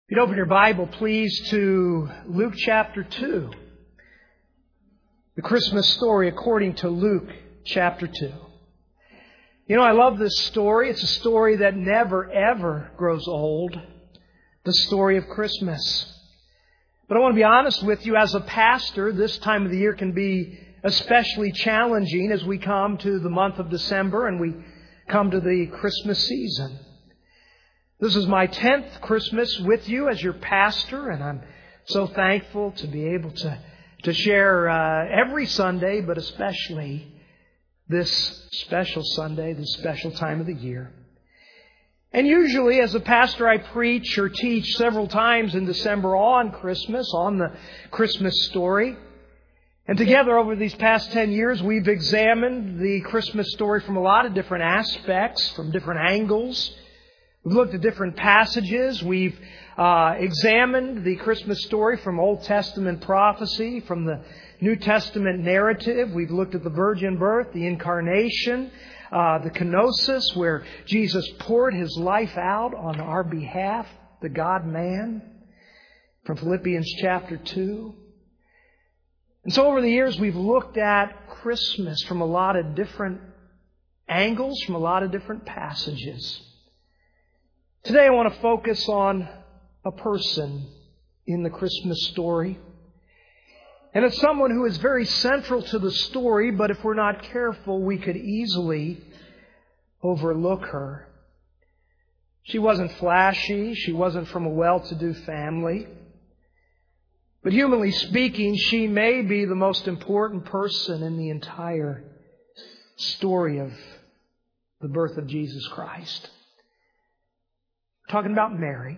If you'd open your Bible, please, to Luke chapter 2. The Christmas story according to Luke chapter 2. You know, I love this story. It's a story that never, ever grows old. The story of Christmas. But I want to be honest with you, as a pastor, this time of the year can be especially challenging as we come to the month of December and we come to the Christmas season. This is my 10th Christmas with you as your pastor, and I'm so thankful to be able to share every Sunday, but especially this special Sunday, this special time of the year. And usually as a pastor I preach or teach several times in December on Christmas, on the Christmas story. And together over these past 10 years we've examined the Christmas story from a lot of different aspects, from different angles. We've looked at different passages. We've examined the Christmas story from Old Testament prophecy, from the New Testament narrative. We've looked at the virgin birth, the incarnation, the kenosis, where Jesus poured His life out on our behalf, the God-man, from Philippians chapter 2. And so over the years we've looked at Christmas from a lot of different angles, from a lot of different passages. Today I want to focus on a person in the Christmas story. And it's someone who is very central to the story, but if we're not careful, we could easily overlook her. She wasn't flashy. She wasn't from a well-to-do family. But humanly speaking, she may be the most important person in the entire story of the birth of Jesus Christ. Talking about Mary.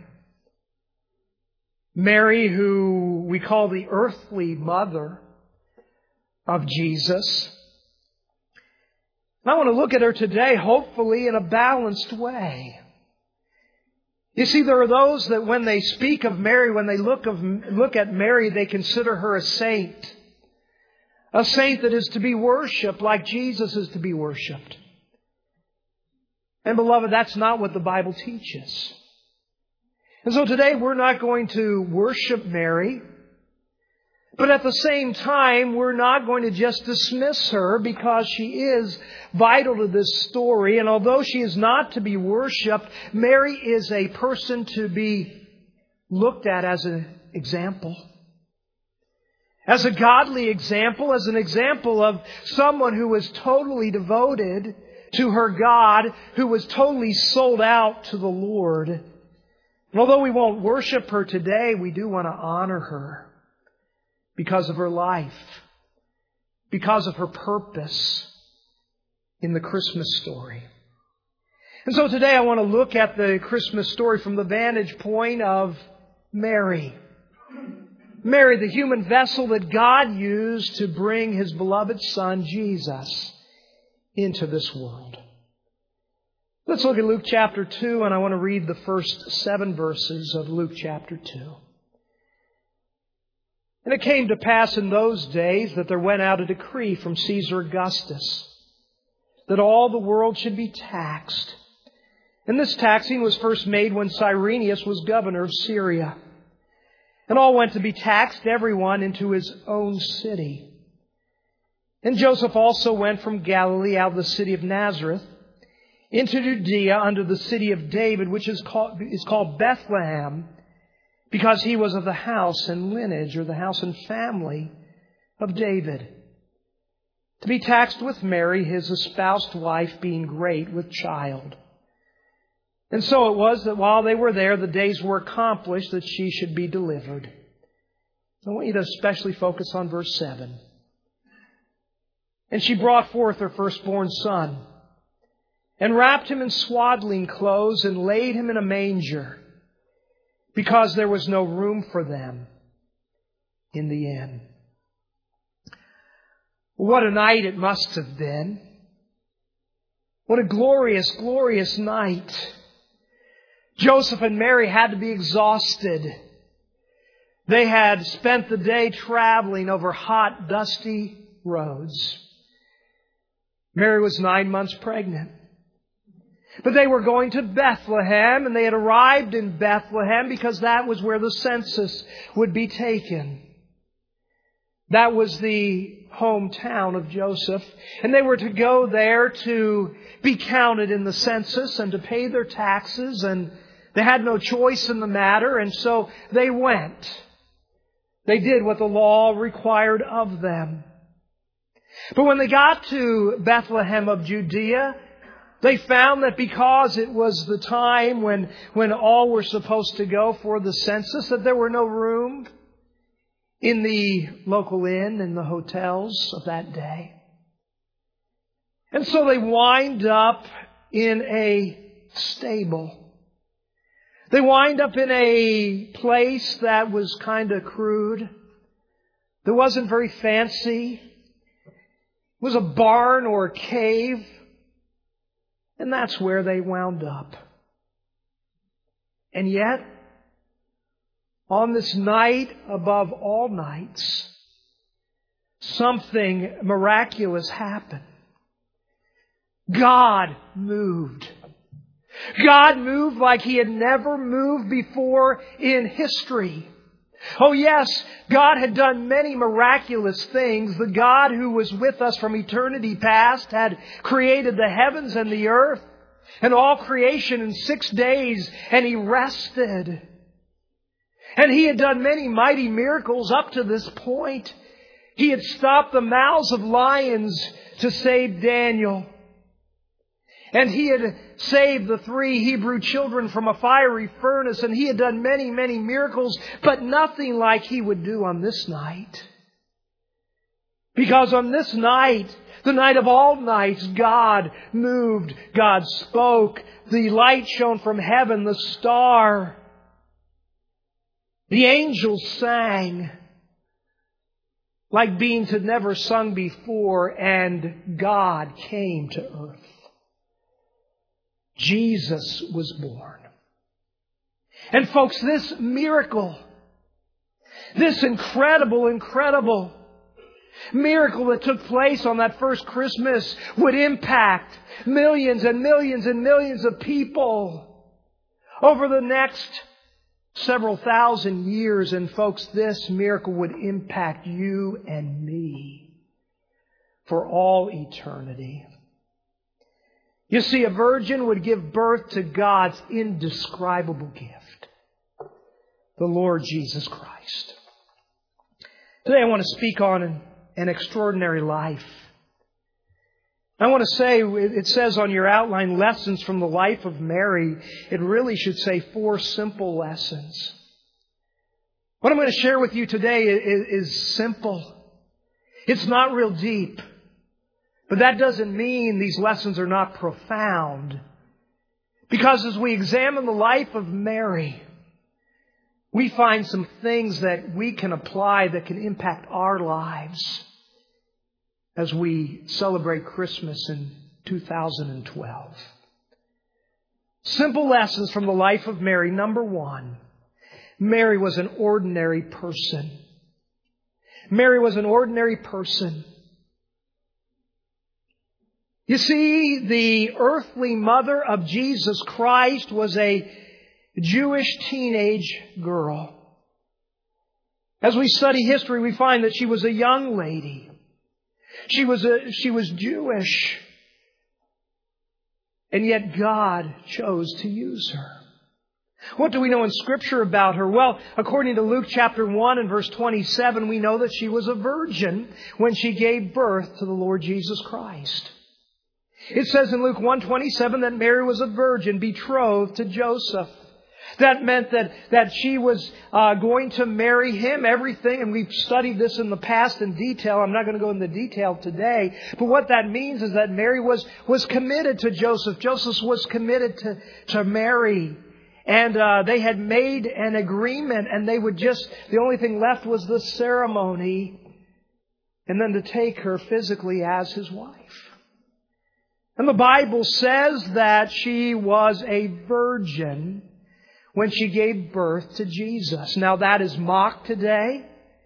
Mary, who we call the earthly mother of Jesus. And I want to look at her today, hopefully in a balanced way. You see, there are those that when they speak of Mary, when they look at Mary, they consider her a saint. A saint that is to be worshipped like Jesus is to be worshipped. And beloved, that's not what the Bible teaches. And so today we're not going to worship Mary, but at the same time we're not going to just dismiss her because she is vital to this story. And although she is not to be worshipped, Mary is a person to be looked at as an example. As a godly example, as an example of someone who was totally devoted to her God, who was totally sold out to the Lord. And although we won't worship her today, we do want to honor her because of her life, because of her purpose in the Christmas story. And so today I want to look at the Christmas story from the vantage point of Mary. Mary, the human vessel that God used to bring His beloved Son, Jesus, into this world. Let's look at Luke chapter 2, and I want to read the first 7 verses of Luke chapter 2. And it came to pass in those days that there went out a decree from Caesar Augustus that all the world should be taxed. And this taxing was first made when Cyrenius was governor of Syria. And all went to be taxed, everyone into his own city. And Joseph also went from Galilee out of the city of Nazareth into Judea unto the city of David, which is called Bethlehem, because he was of the house and lineage, or the house and family of David, to be taxed with Mary, his espoused wife, being great with child. And so it was that while they were there, the days were accomplished that she should be delivered. I want you to especially focus on verse 7. And she brought forth her firstborn son, and wrapped him in swaddling clothes, and laid him in a manger, because there was no room for them in the inn. What a night it must have been. What a glorious, glorious night. Joseph and Mary had to be exhausted. They had spent the day traveling over hot, dusty roads. Mary was 9 months pregnant. But they were going to Bethlehem, and they had arrived in Bethlehem because that was where the census would be taken. That was the hometown of Joseph. And they were to go there to be counted in the census and to pay their taxes. And they had no choice in the matter. And so they went. They did what the law required of them. But when they got to Bethlehem of Judea, they found that because it was the time when all were supposed to go for the census, that there were no room in the local inn and the hotels of that day. And so they wind up in a stable. They wind up in a place that was kind of crude. That wasn't very fancy. It was a barn or a cave. And that's where they wound up. And yet, on this night above all nights, something miraculous happened. God moved. God moved like He had never moved before in history. Oh yes, God had done many miraculous things. The God who was with us from eternity past had created the heavens and the earth and all creation in 6 days, and He rested. And He had done many mighty miracles up to this point. He had stopped the mouths of lions to save Daniel. And He had saved the 3 Hebrew children from a fiery furnace. And He had done many, many miracles, but nothing like He would do on this night. Because on this night, the night of all nights, God moved. God spoke. The light shone from heaven, the star. The angels sang like beings had never sung before, and God came to earth. Jesus was born. And folks, this miracle, this incredible miracle that took place on that first Christmas would impact millions and millions and millions of people over the next several thousand years. And folks, this miracle would impact you and me for all eternity. You see, a virgin would give birth to God's indescribable gift, the Lord Jesus Christ. Today I want to speak on an extraordinary life. I want to say, it says on your outline, lessons from the life of Mary. It really should say 4 simple lessons. What I'm going to share with you today is simple. It's not real deep. But that doesn't mean these lessons are not profound. Because as we examine the life of Mary, we find some things that we can apply that can impact our lives as we celebrate Christmas in 2012. Simple lessons from the life of Mary. Number 1, Mary was an ordinary person. Mary was an ordinary person. You see, the earthly mother of Jesus Christ was a Jewish teenage girl. As we study history, we find that she was a young lady. She was Jewish. And yet God chose to use her. What do we know in Scripture about her? Well, according to Luke chapter 1 and verse 27, we know that she was a virgin when she gave birth to the Lord Jesus Christ. It says in Luke 1:27 that Mary was a virgin betrothed to Joseph. That meant that she was going to marry him, everything. And we've studied this in the past in detail. I'm not going to go into detail today. But what that means is that Mary was committed to Joseph. Joseph was committed to Mary. And they had made an agreement, and the only thing left was the ceremony. And then to take her physically as his wife. And the Bible says that she was a virgin when she gave birth to Jesus. Now that is mocked today.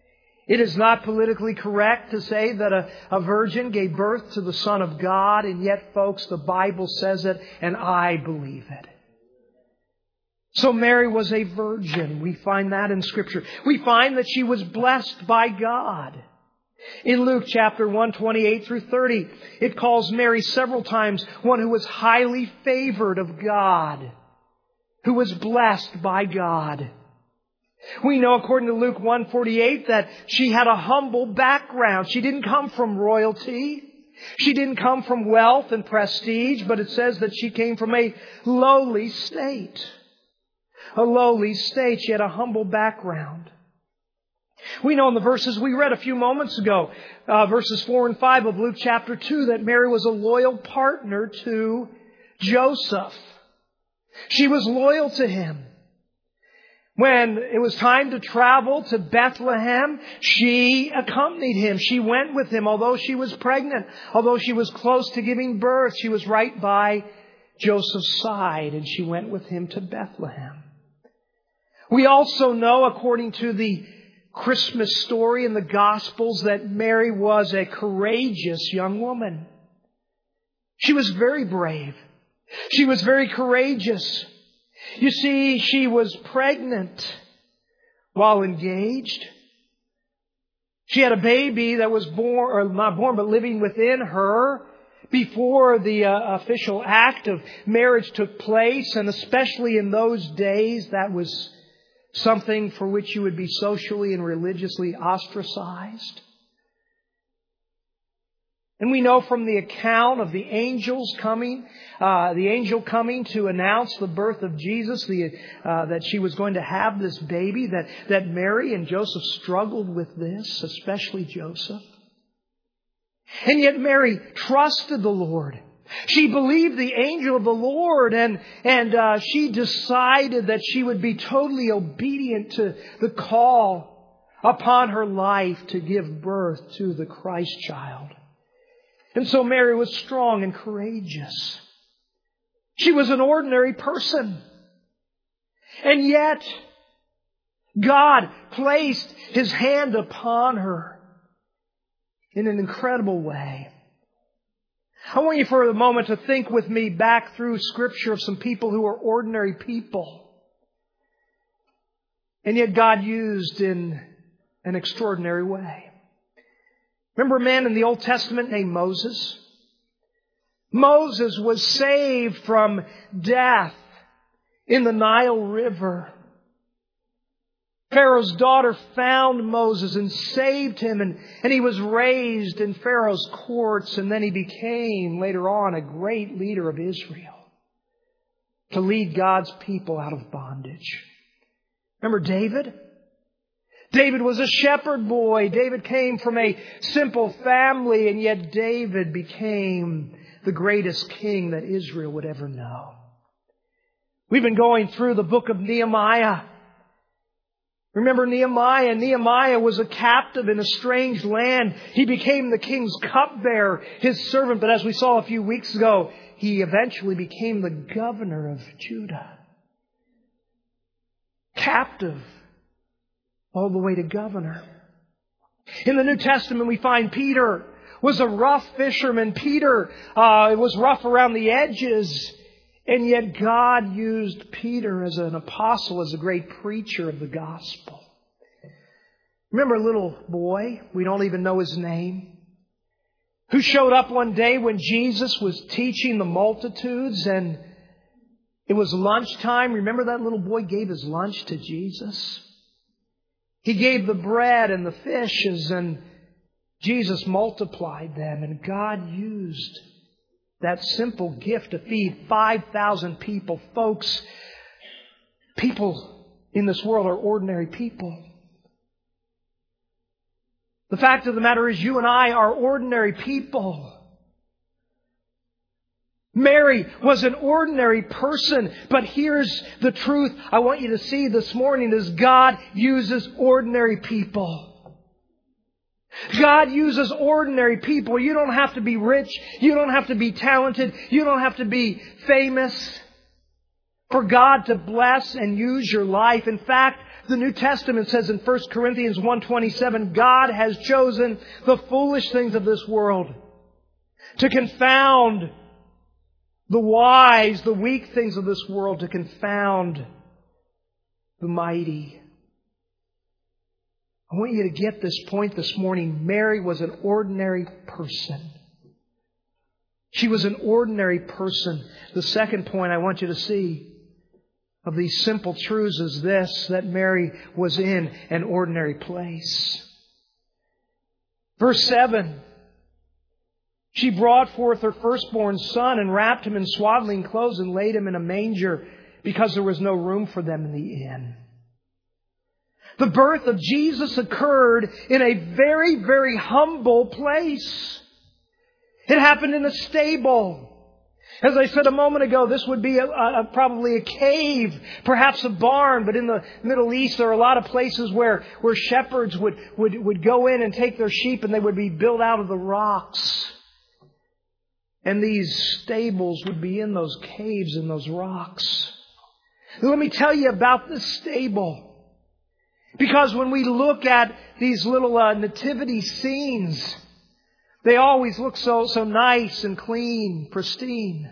It is not politically correct to say that a virgin gave birth to the Son of God, and yet, folks, the Bible says it, and I believe it. So Mary was a virgin. We find that in Scripture. We find that she was blessed by God. In Luke chapter 1, 28 through 30, it calls Mary several times one who was highly favored of God, who was blessed by God. We know, according to Luke 1:48, that she had a humble background. She didn't come from royalty. She didn't come from wealth and prestige, but it says that she came from a lowly state. A lowly state. She had a humble background. We know in the verses we read a few moments ago, verses 4 and 5 of Luke chapter 2, that Mary was a loyal partner to Joseph. She was loyal to him. When it was time to travel to Bethlehem, she accompanied him. She went with him, although she was pregnant, although she was close to giving birth. She was right by Joseph's side, and she went with him to Bethlehem. We also know, according to the Christmas story in the Gospels, that Mary was a courageous young woman. She was very brave. She was very courageous. You see, she was pregnant while engaged. She had a baby that was born, or not born, but living within her before the official act of marriage took place. And especially in those days, that was something for which you would be socially and religiously ostracized. And we know from the account of the angel coming to announce the birth of Jesus, that she was going to have this baby, that Mary and Joseph struggled with this, especially Joseph. And yet Mary trusted the Lord. She believed the angel of the Lord, and she decided that she would be totally obedient to the call upon her life to give birth to the Christ child. And so Mary was strong and courageous. She was an ordinary person. And yet, God placed His hand upon her in an incredible way. I want you for a moment to think with me back through Scripture of some people who are ordinary people. And yet God used in an extraordinary way. Remember a man in the Old Testament named Moses? Moses was saved from death in the Nile River. Pharaoh's daughter found Moses and saved him, and he was raised in Pharaoh's courts, and then he became, later on, a great leader of Israel to lead God's people out of bondage. Remember David? David was a shepherd boy. David came from a simple family, and yet David became the greatest king that Israel would ever know. We've been going through the book of Nehemiah. Remember Nehemiah? Nehemiah was a captive in a strange land. He became the king's cupbearer, his servant. But as we saw a few weeks ago, he eventually became the governor of Judah. Captive all the way to governor. In the New Testament, we find Peter was a rough fisherman. Peter was rough around the edges. And yet God used Peter as an apostle, as a great preacher of the gospel. Remember a little boy, we don't even know his name, who showed up one day when Jesus was teaching the multitudes, and it was lunchtime. Remember that little boy gave his lunch to Jesus? He gave the bread and the fishes, and Jesus multiplied them, and God used that simple gift to feed 5,000 people. Folks, people in this world are ordinary people. The fact of the matter is, you and I are ordinary people. Mary was an ordinary person, but here's the truth I want you to see this morning is God uses ordinary people. God uses ordinary people. You don't have to be rich. You don't have to be talented. You don't have to be famous for God to bless and use your life. In fact, the New Testament says in 1 Corinthians 1:27, God has chosen the foolish things of this world to confound the wise, the weak things of this world, to confound the mighty. I want you to get this point this morning. Mary was an ordinary person. She was an ordinary person. The second point I want you to see of these simple truths is this, that Mary was in an ordinary place. Verse 7, she brought forth her firstborn son and wrapped him in swaddling clothes and laid him in a manger because there was no room for them in the inn. The birth of Jesus occurred in a very, very humble place. It happened in a stable. As I said a moment ago, this would be probably a cave, perhaps a barn, but in the Middle East there are a lot of places where shepherds would go in and take their sheep and they would be built out of the rocks. And these stables would be in those caves in those rocks. Let me tell you about this stable. Because when we look at these little nativity scenes, they always look so nice and clean, pristine.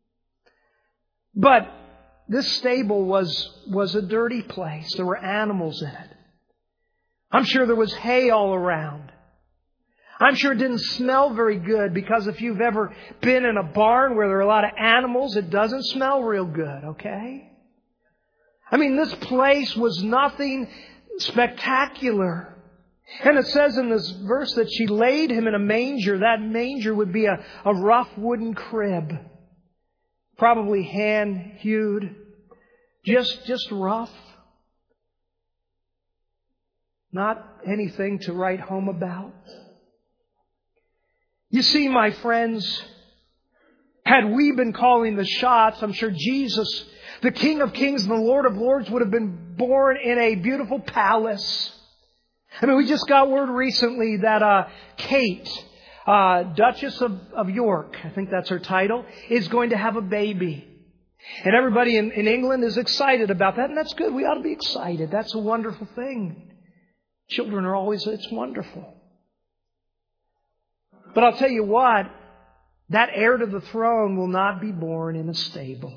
But this stable was a dirty place. There were animals in it. I'm sure there was hay all around. I'm sure it didn't smell very good, because if you've ever been in a barn where there are a lot of animals, it doesn't smell real good, okay? I mean, this place was nothing spectacular. And it says in this verse that she laid him in a manger. That manger would be a rough wooden crib. Probably hand-hewed. Just rough. Not anything to write home about. You see, my friends, had we been calling the shots, I'm sure Jesus, the King of Kings and the Lord of Lords, would have been born in a beautiful palace. I mean, we just got word recently that Kate, Duchess of York, I think that's her title, is going to have a baby. And everybody in England is excited about that, and that's good. We ought to be excited. That's a wonderful thing. Children are always, it's wonderful. But I'll tell you what, that heir to the throne will not be born in a stable.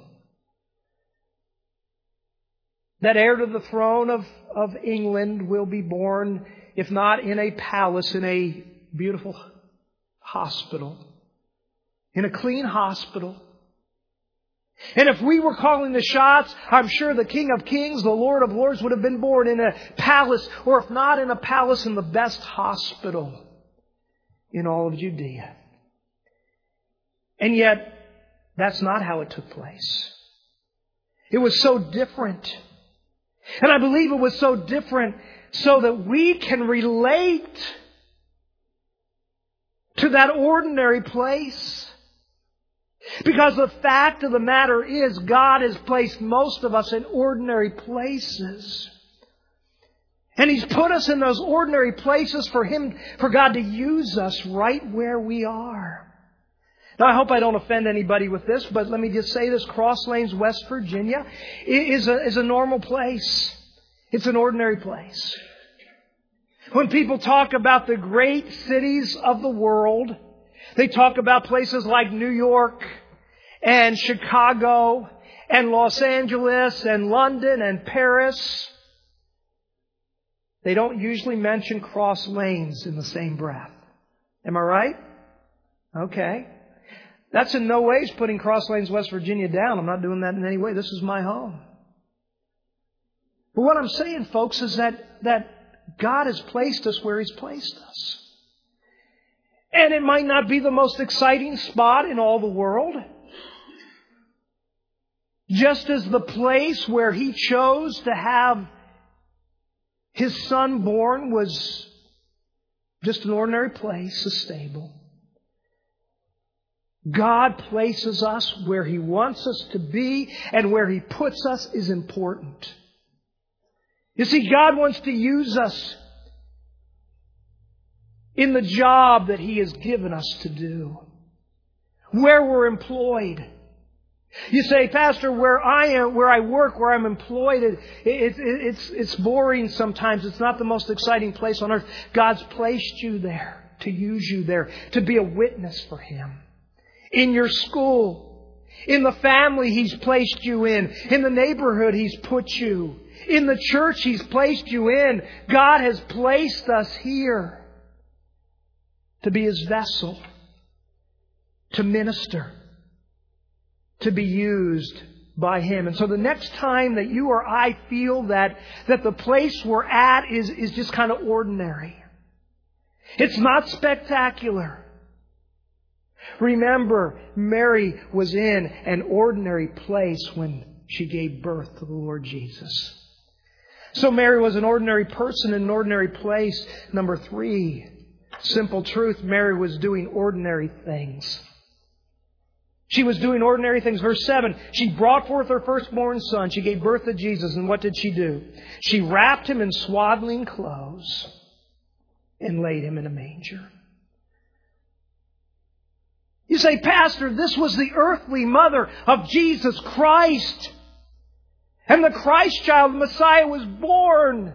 That heir to the throne of England will be born, if not in a palace, in a beautiful hospital. In a clean hospital. And if we were calling the shots, I'm sure the King of Kings, the Lord of Lords, would have been born in a palace, or if not in a palace, in the best hospital in all of Judea. And yet, that's not how it took place. It was so different. And I believe it was so different so that we can relate to that ordinary place. Because the fact of the matter is, God has placed most of us in ordinary places. And He's put us in those ordinary places for God to use us right where we are. Now, I hope I don't offend anybody with this, but let me just say this. Cross Lanes, West Virginia is a normal place. It's an ordinary place. When people talk about the great cities of the world, they talk about places like New York and Chicago and Los Angeles and London and Paris. They don't usually mention Cross Lanes in the same breath. Am I right? Okay. That's in no ways putting Cross Lanes, West Virginia down. I'm not doing that in any way. This is my home. But what I'm saying, folks, is that God has placed us where He's placed us. And it might not be the most exciting spot in all the world. Just as the place where He chose to have His Son born was just an ordinary place, a stable. God places us where He wants us to be, and where He puts us is important. You see, God wants to use us in the job that He has given us to do. Where we're employed. You say, Pastor, where I am, where I work, where I'm employed, it's boring sometimes. It's not the most exciting place on earth. God's placed you there, to use you there, to be a witness for Him. In your school, in the family He's placed you in the neighborhood He's put you, in the church He's placed you in. God has placed us here to be His vessel, to minister, to be used by Him. And so the next time that you or I feel that the place we're at is just kind of ordinary, it's not spectacular, remember, Mary was in an ordinary place when she gave birth to the Lord Jesus. So Mary was an ordinary person in an ordinary place. Number 3, simple truth, Mary was doing ordinary things. She was doing ordinary things. Verse 7, she brought forth her firstborn son. She gave birth to Jesus. And what did she do? She wrapped Him in swaddling clothes and laid Him in a manger. You say, Pastor, this was the earthly mother of Jesus Christ. And the Christ child, the Messiah, was born.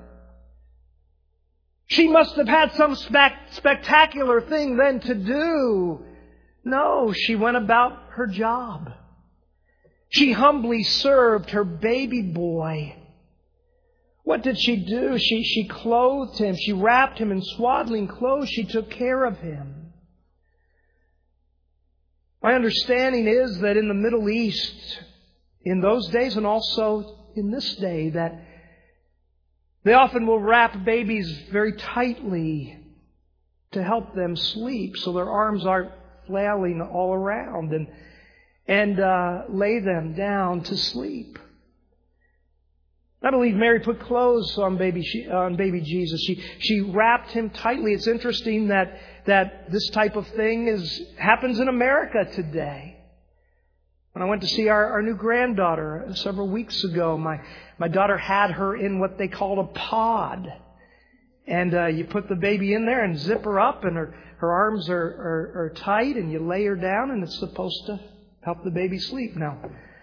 She must have had some spectacular thing then to do. No, she went about her job. She humbly served her baby boy. What did she do? She clothed him. She wrapped him in swaddling clothes. She took care of him. My understanding is that in the Middle East, in those days and also in this day, that they often will wrap babies very tightly to help them sleep so their arms aren't flailing all around, and lay them down to sleep. I believe Mary put clothes on baby Jesus. She wrapped Him tightly. It's interesting that this type of thing happens in America today. When I went to see our new granddaughter several weeks ago, my daughter had her in what they called a pod. And you put the baby in there and zip her up, and her arms are tight, and you lay her down, and it's supposed to help the baby sleep. Now,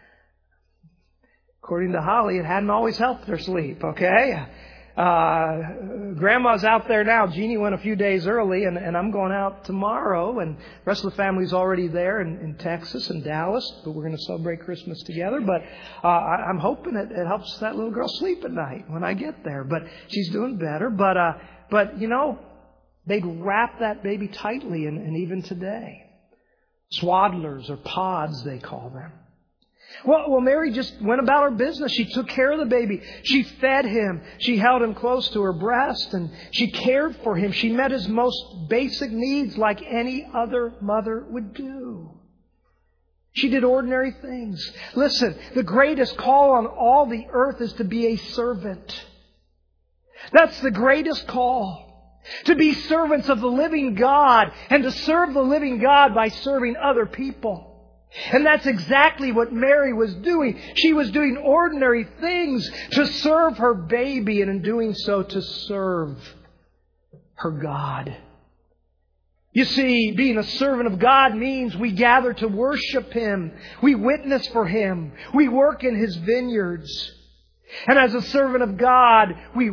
according to Holly, it hadn't always helped her sleep, okay? Grandma's out there now. Jeannie went a few days early, and I'm going out tomorrow, and the rest of the family's already there in Texas and Dallas, but we're going to celebrate Christmas together. But I'm hoping it helps that little girl sleep at night when I get there. But she's doing better. But you know, they'd wrap that baby tightly, and even today, swaddlers or pods, they call them. Well, Mary just went about her business. She took care of the baby. She fed him. She held him close to her breast, and she cared for him. She met his most basic needs like any other mother would do. She did ordinary things. Listen, the greatest call on all the earth is to be a servant. That's the greatest call. To be servants of the living God, and to serve the living God by serving other people. And that's exactly what Mary was doing. She was doing ordinary things to serve her baby, and in doing so, to serve her God. You see, being a servant of God means we gather to worship Him. We witness for Him. We work in His vineyards. And as a servant of God, we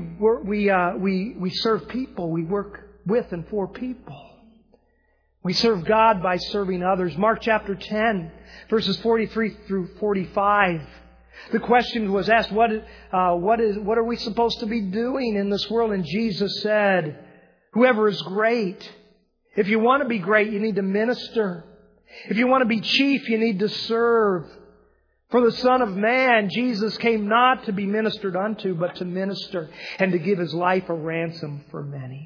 serve people. We work with and for people. We serve God by serving others. Mark chapter 10, verses 43 through 45. The question was asked, what are we supposed to be doing in this world? And Jesus said, whoever is great. If you want to be great, you need to minister. If you want to be chief, you need to serve. For the Son of Man, Jesus came not to be ministered unto, but to minister and to give His life a ransom for many.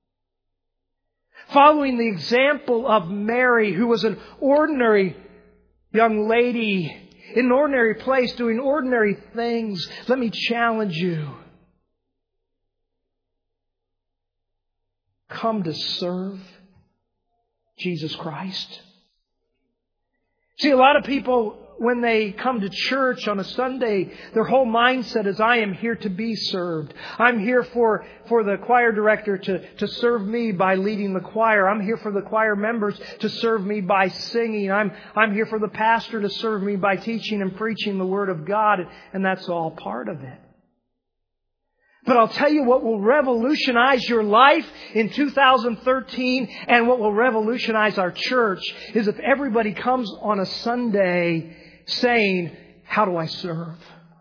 Following the example of Mary, who was an ordinary young lady in an ordinary place doing ordinary things, let me challenge you. Come to serve Jesus Christ. See, a lot of people when they come to church on a Sunday, their whole mindset is, I am here to be served. I'm here for the choir director to serve me by leading the choir. I'm here for the choir members to serve me by singing. I'm here for the pastor to serve me by teaching and preaching the Word of God. And that's all part of it. But I'll tell you what will revolutionize your life in 2013 and what will revolutionize our church is if everybody comes on a Sunday saying, how do I serve?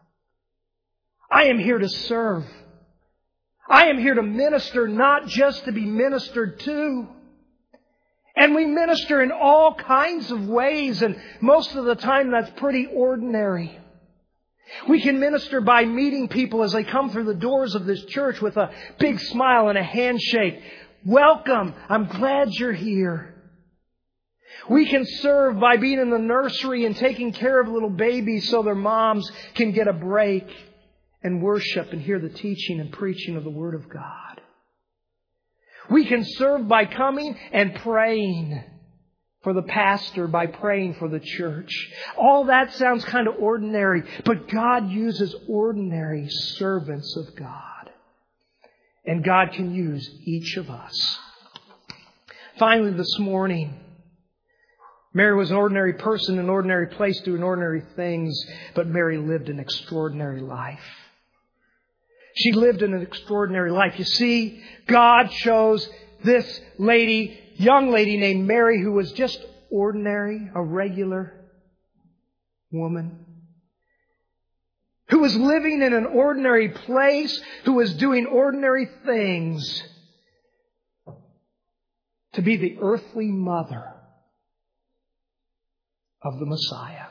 I am here to serve. I am here to minister, not just to be ministered to. And we minister in all kinds of ways, and most of the time that's pretty ordinary. We can minister by meeting people as they come through the doors of this church with a big smile and a handshake. Welcome. I'm glad you're here. We can serve by being in the nursery and taking care of little babies so their moms can get a break and worship and hear the teaching and preaching of the Word of God. We can serve by coming and praying for the pastor, by praying for the church. All that sounds kind of ordinary, but God uses ordinary servants of God. And God can use each of us. Finally, this morning, Mary was an ordinary person in an ordinary place doing ordinary things, but Mary lived an extraordinary life. She lived an extraordinary life. You see, God chose this lady, young lady named Mary, who was just ordinary, a regular woman, who was living in an ordinary place, who was doing ordinary things, to be the earthly mother of the Messiah.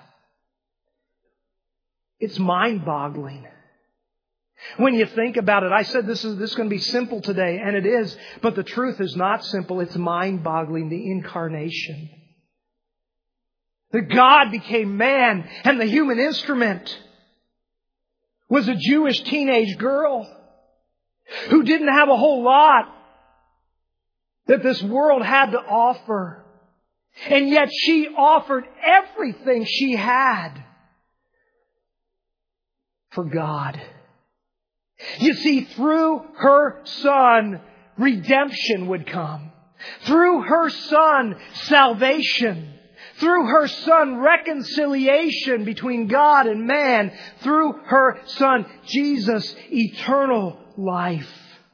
It's mind-boggling. When you think about it, I said this is going to be simple today, and it is, but the truth is not simple. It's mind-boggling, the incarnation. That God became man, and the human instrument was a Jewish teenage girl who didn't have a whole lot that this world had to offer. And yet she offered everything she had for God. You see, through her Son, redemption would come. Through her Son, salvation. Through her Son, reconciliation between God and man. Through her Son, Jesus, eternal life.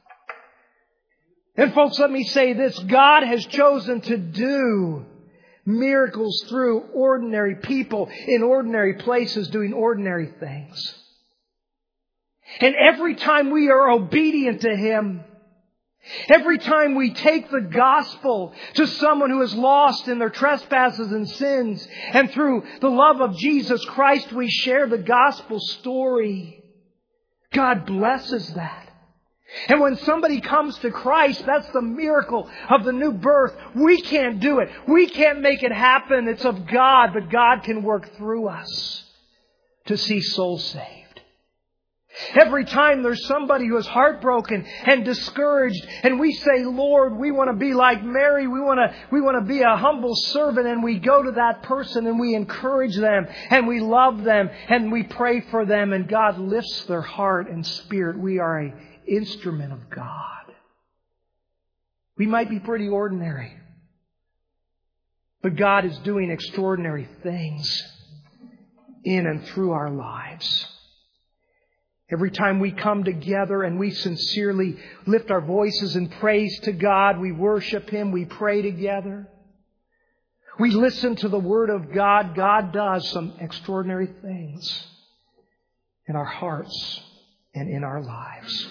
And folks, let me say this. God has chosen to do miracles through ordinary people in ordinary places doing ordinary things. And every time we are obedient to Him, every time we take the gospel to someone who is lost in their trespasses and sins, and through the love of Jesus Christ we share the gospel story, God blesses that. And when somebody comes to Christ, that's the miracle of the new birth. We can't do it. We can't make it happen. It's of God, but God can work through us to see souls saved. Every time there's somebody who is heartbroken and discouraged, and we say, Lord, we want to be like Mary, we want to be a humble servant, and we go to that person and we encourage them and we love them and we pray for them, and God lifts their heart and spirit. We are an instrument of God. We might be pretty ordinary, but God is doing extraordinary things in and through our lives. Every time we come together and we sincerely lift our voices in praise to God, we worship Him, we pray together, we listen to the Word of God, God does some extraordinary things in our hearts and in our lives.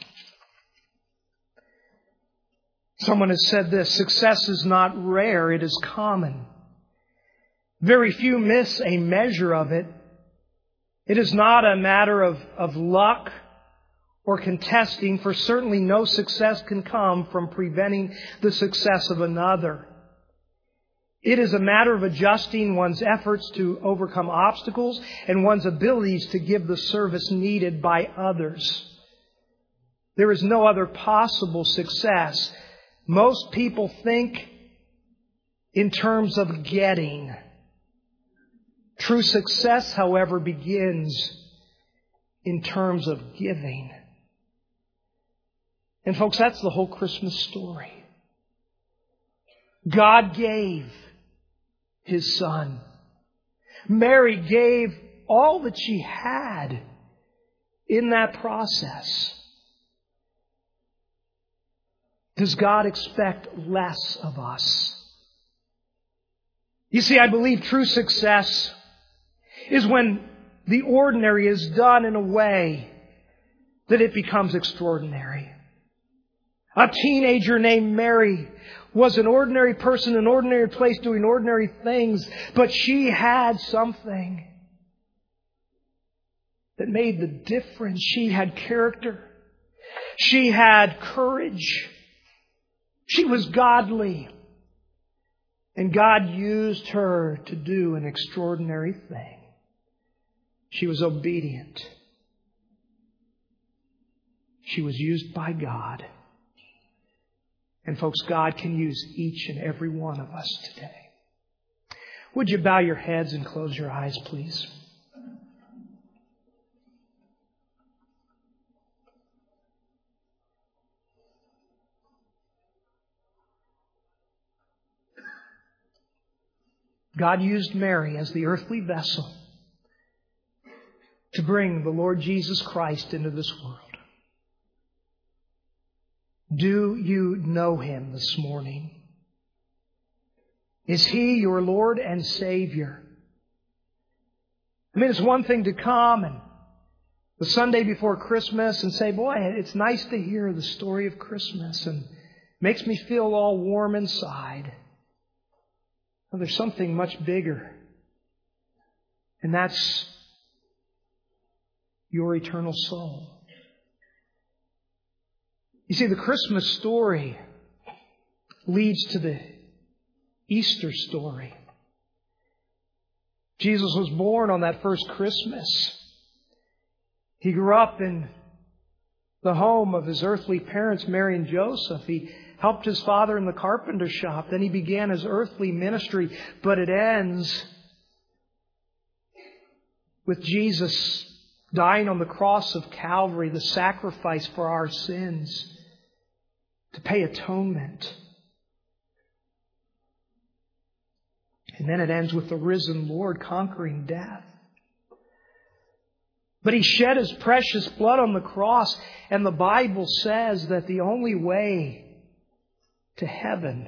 Someone has said this: success is not rare, it is common. Very few miss a measure of it. It is not a matter of luck or contesting, for certainly no success can come from preventing the success of another. It is a matter of adjusting one's efforts to overcome obstacles and one's abilities to give the service needed by others. There is no other possible success. Most people think in terms of getting. True success, however, begins in terms of giving. And folks, that's the whole Christmas story. God gave His Son. Mary gave all that she had in that process. Does God expect less of us? You see, I believe true success is when the ordinary is done in a way that it becomes extraordinary. A teenager named Mary was an ordinary person in an ordinary place doing ordinary things, but she had something that made the difference. She had character. She had courage. She was godly. And God used her to do an extraordinary thing. She was obedient. She was used by God. And folks, God can use each and every one of us today. Would you bow your heads and close your eyes, please? God used Mary as the earthly vessel to bring the Lord Jesus Christ into this world. Do you know Him this morning? Is He your Lord and Savior? I mean, it's one thing to come and the Sunday before Christmas and say, boy, it's nice to hear the story of Christmas and makes me feel all warm inside. Well, there's something much bigger, and that's your eternal soul. You see, the Christmas story leads to the Easter story. Jesus was born on that first Christmas. He grew up in the home of His earthly parents, Mary and Joseph. He helped His father in the carpenter shop. Then He began His earthly ministry. But it ends with Jesus dying on the cross of Calvary, the sacrifice for our sins, to pay atonement. And then it ends with the risen Lord conquering death. But He shed His precious blood on the cross, and the Bible says that the only way to heaven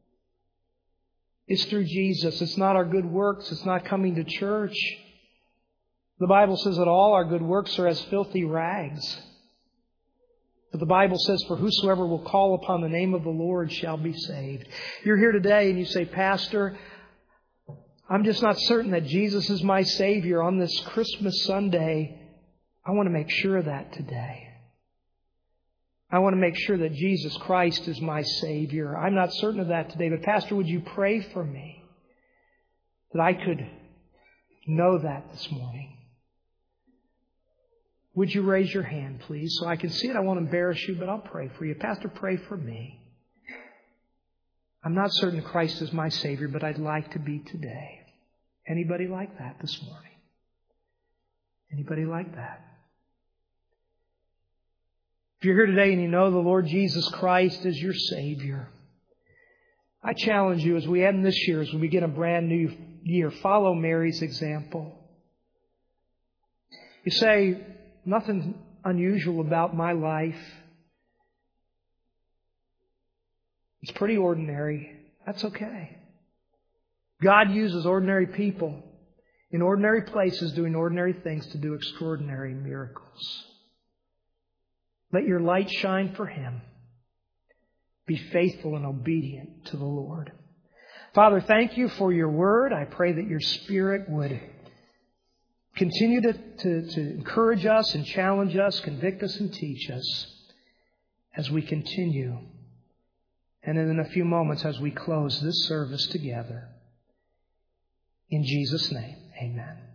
is through Jesus. It's not our good works. It's not coming to church. The Bible says that all our good works are as filthy rags. But the Bible says, for whosoever will call upon the name of the Lord shall be saved. You're here today and you say, Pastor, I'm just not certain that Jesus is my Savior on this Christmas Sunday. I want to make sure of that today. I want to make sure that Jesus Christ is my Savior. I'm not certain of that today, but Pastor, would you pray for me that I could know that this morning? Would you raise your hand, please, so I can see it? I won't embarrass you, but I'll pray for you. Pastor, pray for me. I'm not certain Christ is my Savior, but I'd like to be today. Anybody like that this morning? Anybody like that? If you're here today and you know the Lord Jesus Christ is your Savior, I challenge you as we end this year, as we begin a brand new year, follow Mary's example. You say, nothing unusual about my life. It's pretty ordinary. That's okay. God uses ordinary people in ordinary places doing ordinary things to do extraordinary miracles. Let your light shine for Him. Be faithful and obedient to the Lord. Father, thank you for your word. I pray that your Spirit would continue to encourage us and challenge us, convict us and teach us as we continue. And in a few moments as we close this service together. In Jesus' name, amen.